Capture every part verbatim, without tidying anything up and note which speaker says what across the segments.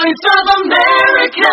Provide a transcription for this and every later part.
Speaker 1: Voice of America.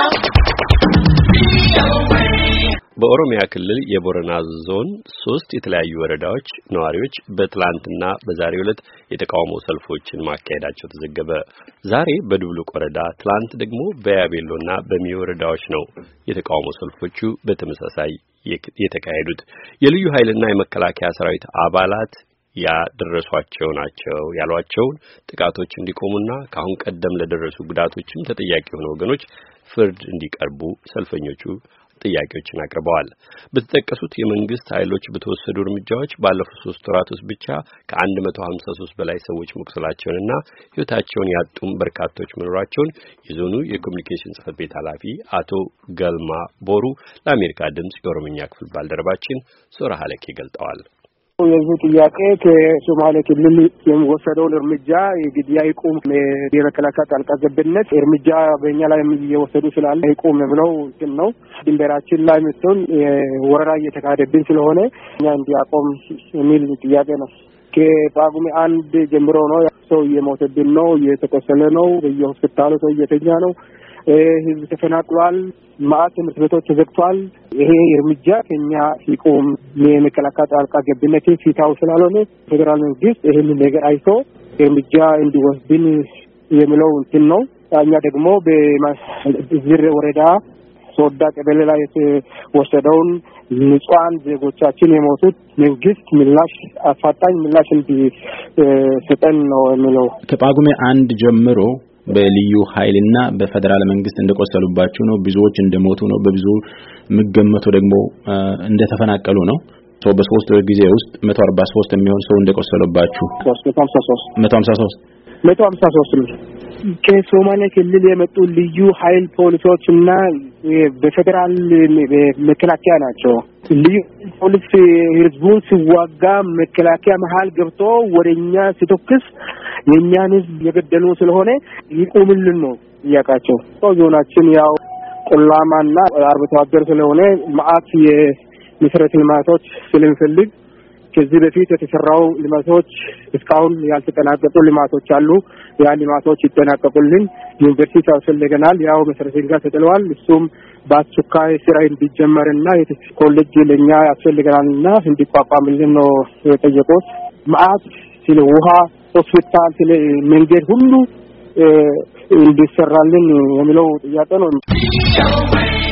Speaker 1: በኦሮሚያ ክልል የቦረና ዞን ሶስት የተለያዩ ወረዳዎች ነዋሪዎች በትላንትና በዛሬው ዕለት የተቃውሞ ሰልፎችን ማካሄዳቸው ተዘገበ። ዛሬ በዱብሉቅ ወረዳ፣ ትላንት ደግሞ በያቤሎና በሚዮ ወረዳዎች ነው የተቃውሞ ሰልፎቹ በተመሳሳይ የተካሄዱት። የልዩ ኃይልና የመከላከያ ሰራዊት አባላት ያደረሷቸው ናቸው ያሏቸውን ጥቃቶች እንዲቆሙና ከአሁን ቀደም ለደረሱ ጉዳቶችም ተጠያቂ የሆኑ ወገኖች ፍርድ እንዲቀርቡ ሰልፈኞቹ ጥያቄዎችን አቅርበዋል። በተጠቀሱት የመንግስት ኃይሎች በተወሰዱ እርምጃዎች ባለፉት ሶስት ወራት ውስጥ ብቻ ከአንድ መቶ ሀምሳ ሶስት በላይ ሰዎች መቁሰላቸውንና ሕይወታቸውን ያጡም በርካቶች መኖራቸውን የዞኑ የኮሙኒኬሽን ጽሕፈት ቤት ኃላፊ አቶ ገልማ ቦሩ ለአሜሪካ ድምጽ የኦሮምኛ ክፍል ባልደረባችን ሶራ ሀለኬ ገልጠዋል።
Speaker 2: የዚህ ጥያቄ ከሶማሌ ክልል የሚወሰደውን እርምጃ የግድያ ይቁም፣ የመከላከያ ጣልቃ ገብነት እርምጃ በእኛ ላይ እየወሰዱ ስላለ ይቁም ብለው ግን ነው ድንበራችን ላይ ምትሆን ወረራ እየተካሄደብን ስለሆነ እኛ እንዲያቆም የሚል ጥያቄ ነው። ከጳጉሜ አንድ ጀምሮ ነው ሰው እየሞተብን ነው፣ እየተቆሰለ ነው፣ በየሆስፒታሉ ሰው እየተኛ ነው፣ ህዝብ ተፈናቅሏል፣ ማዕት ትምህርት ቤቶች ተዘግቷል። ይሄ እርምጃ ከኛ ይቆም፣ የመከላከያ ጣልቃ ገብነት ፊታው ስላልሆነ ፌደራል መንግስት ይሄን ነገር አይቶ እርምጃ እንዲወስድን የሚለው እንትን ነው። እኛ ደግሞ በዝር ወረዳ ሶዳ ቀበሌ ላይ የተወሰደውን ንጹሃን ዜጎቻችን የሞቱት መንግስት ምላሽ አፋጣኝ ምላሽ እንዲሰጠን ነው የሚለው።
Speaker 3: ከጳጉሜ አንድ ጀምሮ በልዩ ኃይልና በፌደራል መንግስት እንደቆሰሉባቸው ነው፣ ብዙዎች እንደሞቱ ነው፣ በብዙ ምገመቱ ደግሞ እንደተፈናቀሉ ነው። ሰው በሶስት ጊዜ ውስጥ መቶ አርባ ሶስት የሚሆን ሰው እንደቆሰሉባቸው
Speaker 2: መቶ ሀምሳ ሶስት
Speaker 3: መቶ ሀምሳ ሶስት
Speaker 2: ከሶማሌ ክልል የመጡ ልዩ ኃይል ፖሊሶችና በፌደራል መከላከያ ናቸው። ልዩ ፖሊስ ህዝቡን ሲዋጋ መከላከያ መሃል ገብቶ ወደኛ ሲተኩስ የኛን ህዝብ የገደሉ ስለሆነ ይቆምልን ነው ያቃቸው። ዞናችን ያው ቆላማና አርብቶ አደር ስለሆነ ማአት የመሰረተ ልማቶች ስለሚፈልግ ከዚህ በፊት የተሰራው ልማቶች እስካሁን ያልተጠናቀቁ ልማቶች አሉ። ያ ልማቶች ይጠናቀቁልን፣ ዩኒቨርሲቲ ያስፈልገናል። ያው መሰረተ ልማት ተጥሏል። እሱም በአስቸኳይ ስራ እንዲጀመርና ኮሌጅ ለኛ ያስፈልገናልና እንዲቋቋምልን ነው የጠየቁት። ማአት ስለ ውሃ፣ ሆስፒታል፣ ስለ መንገድ ሁሉ እንዲሰራልን የሚለው ጥያቄ ነው።